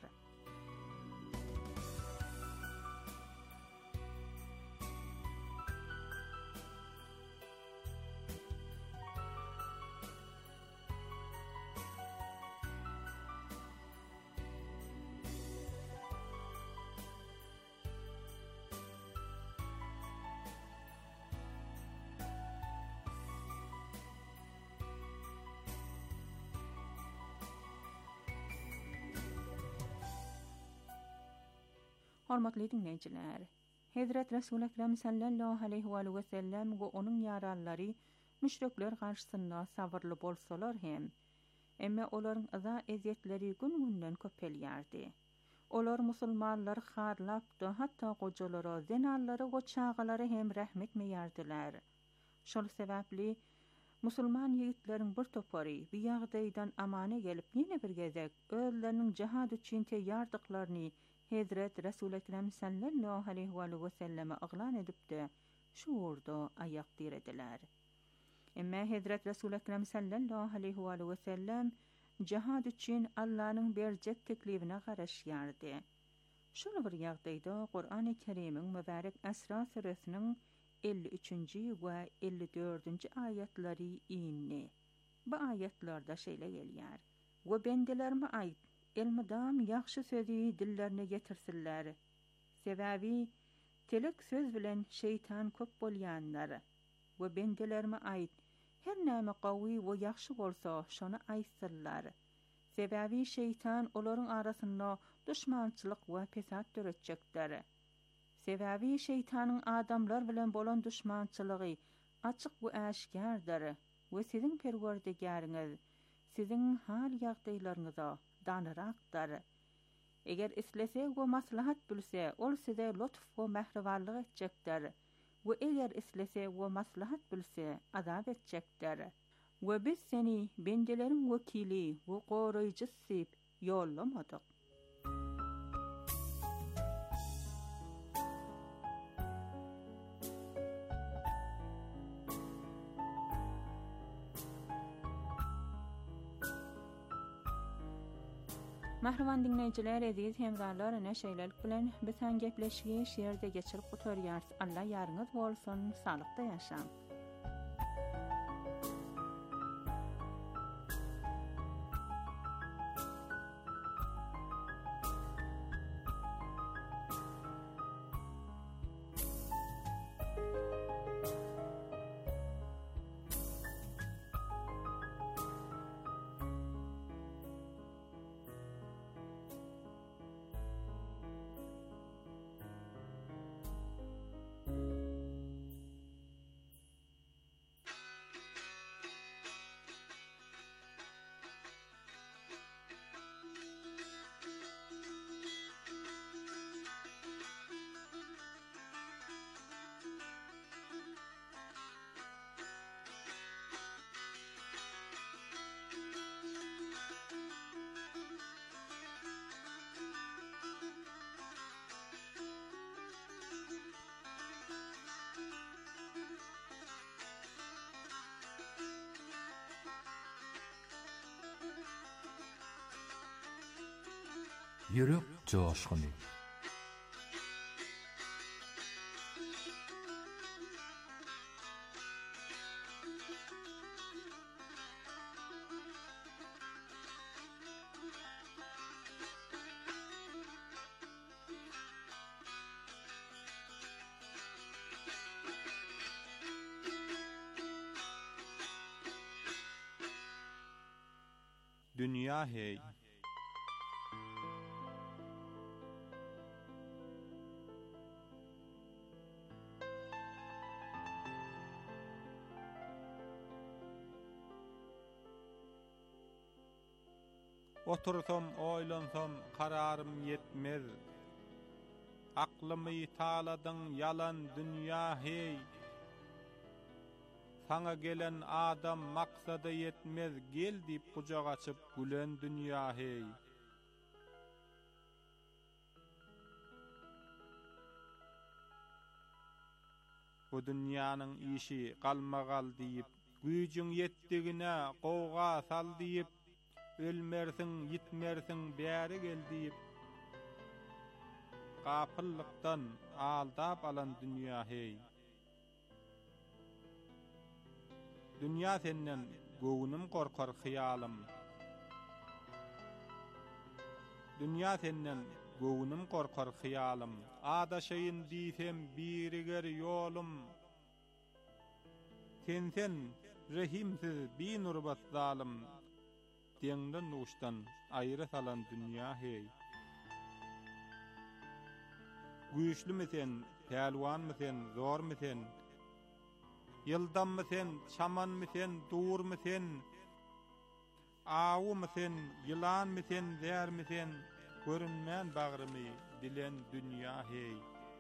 Hormatly dinleyijiler, Hazrat Resul Ekrem sallallahu aleyhi ve sellem we onun ýarallary müşrikler garşysynda sabırly bolsalar hem, emme olaryň aza eziyetleri gün-günden köpelýärdi. Olar musulmanlar harlap da hatta gojalara, zenallary we çağalary hem rahmet meýärdiler. Şol sebäpli musulman ýigitleriň bir topary bu ýagdaýdan amana gelip ýene bir gezek özleriniň jihad üçin teýýardyklaryny Hazrat Resul Ekrem sallallahu aleyhi ve selleme aglan edip de şu urda ayak dirediler. Emma Hazrat Resul Ekrem sallallahu aleyhi ve sellem jihad üçin Allah'ın berjek teklifine garaşýardy. Şol bir ýagdaýda Qur'an-ı Kerim'iň mübarek Esra suresiniň elli üçinji we elli dördünji aýatlary inni. Bu aýatlarda şeýle gelýär: "We bendelerime aýt, elmidam ýaxşy sözi dillerine getirsinler. Sebäbi telek söz bilen şeytan köp bolýanlar. We bendelerime aýt, her näme gawy we ýaxşy bolsa şonu aýtsynlar. Sebäbi şeytan olaryň arasynda düşmançylyk we pesat töretjekdir. Sebäbi şeytanyň adamlar bilen bolan düşmançylygy açyk we aşkardyr. We siziň Perwerdigäriňiz siziň hal ýagdaýlaryňyza danyrakdyr. Eger islese we maslahat bilse, ol size lütf we mehribanlyk etjekdir. We eger islese we maslahat bilse, azap etjekdir. We biz seni bendeleriň wekili we goraýjysy ýollamadyk." Mahraman dinleyijiler, aziz hemzarlar, ene şeýlelik bilen biz han gepleşigi şerde geçirip gutarýars. Allah ýaryňyz bolsun, salykda ýaşaň. Yürek coşkuny. Dünya hey. Otursam, oýlansam, kararym yetmez. Aklymy taladyň yalan dünýä hey. Sana gelen adam maksada yetmez, gel dip kucak açıp gülen dünýä hey. Bu dünýäniň işi galmagal diýip, güýjüň yetdigine gowga sal diýip, ölmersiň, yitmersiň, bäri gel diýip, gapyllykdan aldap alan dünýä hey. Dünya senden göwnüm korkar hyýalym. Dünya senden göwnüm korkar hyýalym. Adaşaýyn diýsem biriger ýolum. Sen-sen rehimsiz binurbat zalim. Deňden uşdan aýry salan dünýä hey. güýçlü misen, pälwan misen, zor misen, yıldam misen, çaman misen, dur misen, awu misen, yılan misen, zär misen, görünmän bagrymy dilen dünýä hey.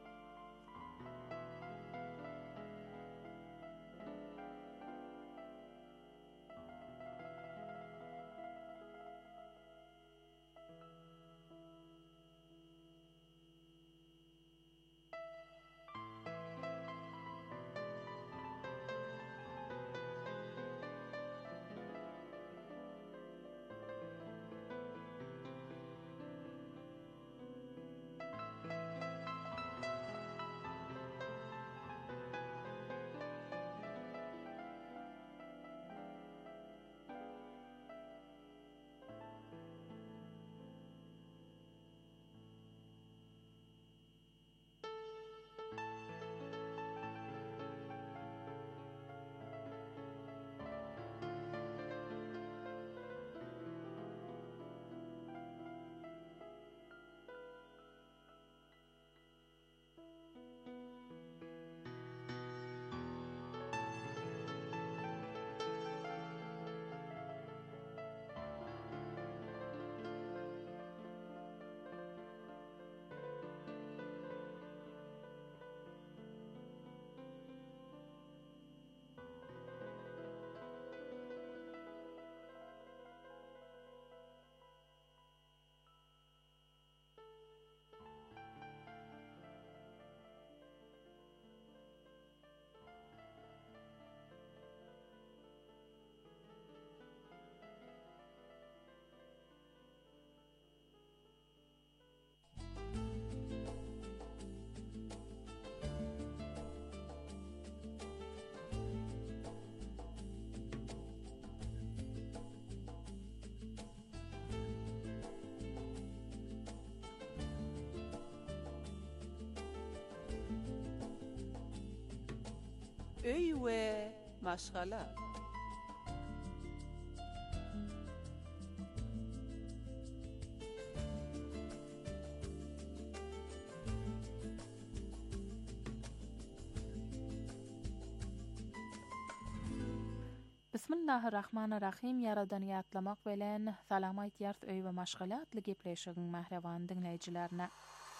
Öy we maşgala. Bismillahirrahmanirrahim. Yaradan ýatlamak bilen salam aýtýar öý we maşgala atly gepleşigiň mähreban dinleýijilerine.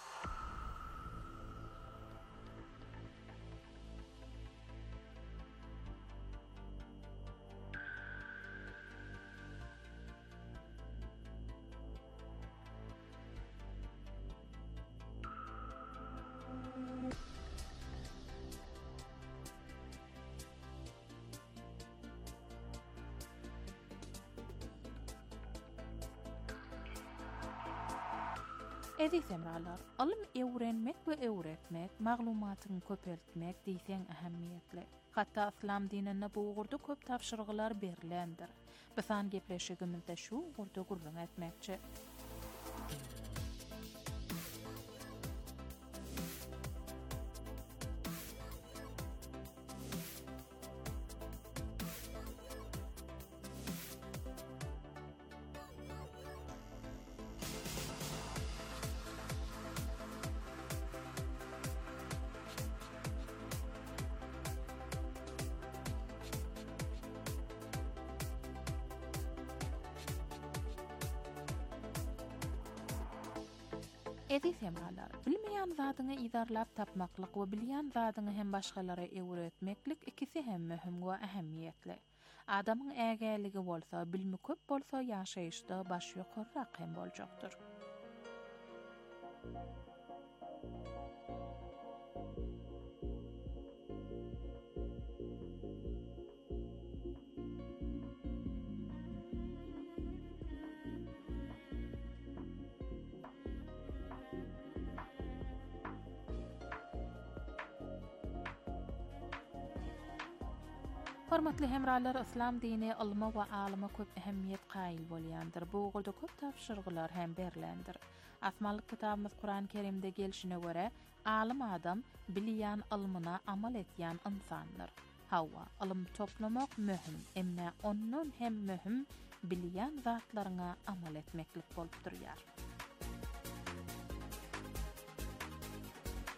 Edi semralar, alym öwrenmek we öwretmek, maglumatyny köpeltmek diýsen ähemmiýetli. Hatda islam dinine bu ugurda köp tapşyryklar berilendir. Bisan gepleşigimizde şu ugurda gurrun etmekçi. Edi semralar, bilmeýän zadyňy idarlap tapmaklyk we bilýän zadyňy hem başgalara öwretmeklik ikisi hem möhüm we ähemmiýetli. Adamyň ägäligi bolsa, bilmi köp bolsa ýaşaýyşda baş ýokarrak hem boljakdyr. Hormatly hemralar, islam dini ilma we alyma köp ähemmiýet gaýyl bolýandyr. Bu ugurda köp tapşyryklar hem berilendir. Asmanlyk kitabymyz Kur'an-ı Kerimde gelişine göre alim adam bilýän ilmyna amal etýän insandyr. Hawa, ilm toplamak möhüm, emma ondan hem möhüm bilýän zatlaryna amal etmeklik bolup durýar.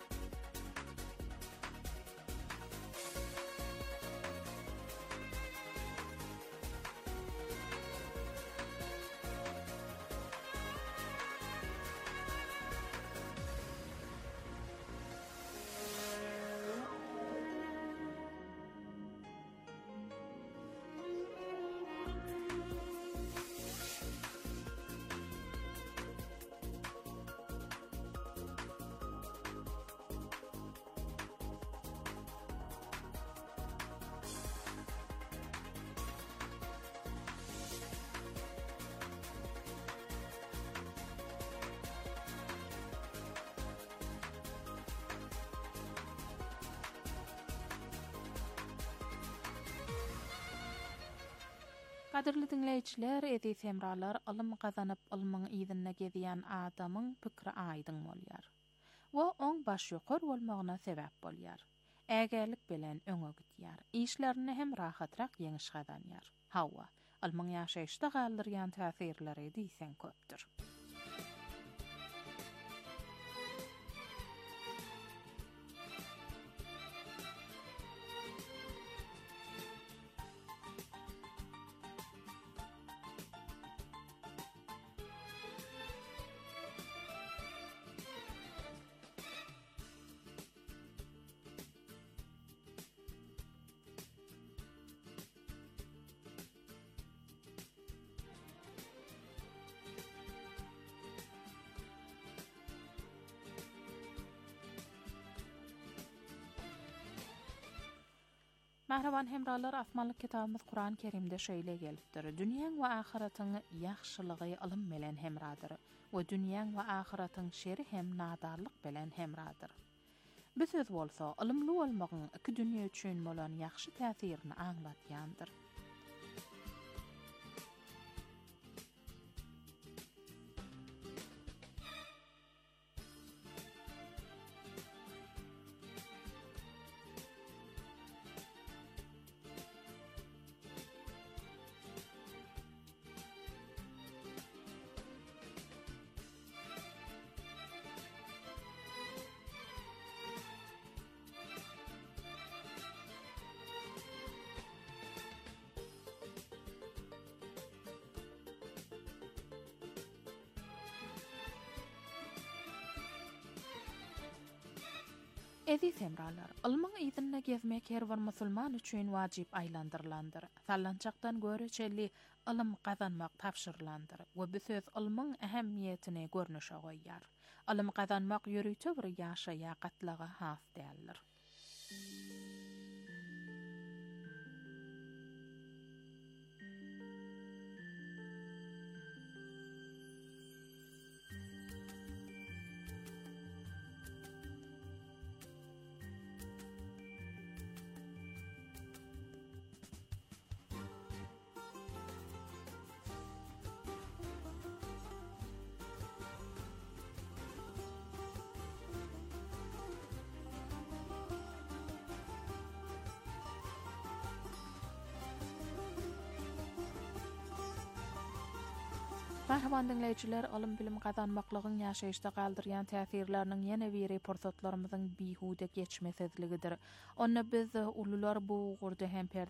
Qadirli dinleyijiler, edi temralar alym gazanyp ilmiň ýygyna gediýän adamyň pikri aýdyň bolýar. Wo oň baş ýokary bolmagyna sebäp bolýar. Ägerlik bilen öňe gidýär. Işlerini hem rahatrak ýeňiş gadanýar. Hawa, ilmiň ýaşaýyşda galdyrýan täsirleri diýsen köpdür. Mahraban hemralar, atmalyk kitabymyz Kur'an-ı Kerimde şeýle gelipdir. Dünýäň we ahiratyň ýaxşylygy ilm bilen hemradyr we dünýäň we ahiratyň şeri hem nadarlyk bilen hemradyr. Bu söz bolsa, ilmli bolmagyň iki dünýä üçin bolan ýaxşy täsirini aňlatýandyr. Edi semralar, ilmiň ýygyna gezmek her bir musulman üçin wajyp aýlandyrlandyr. Sallançakdan göreçeli ilm gazanmak tapşyrylandyr we bu söz ilmiň ähemmiýetini görnüşe goýýar. Ilm gazanmak ýürüýte bir ýaşaýa gatlaga has däldir. Merhaban dinleyijiler, ilm bilim gazanmaklygyň ýaşaýyşda galdyrýan täsirleriniň ýene biri pursatlarymyzyň bihude geçmesizligidir. Onna biz ulular bu gurda hem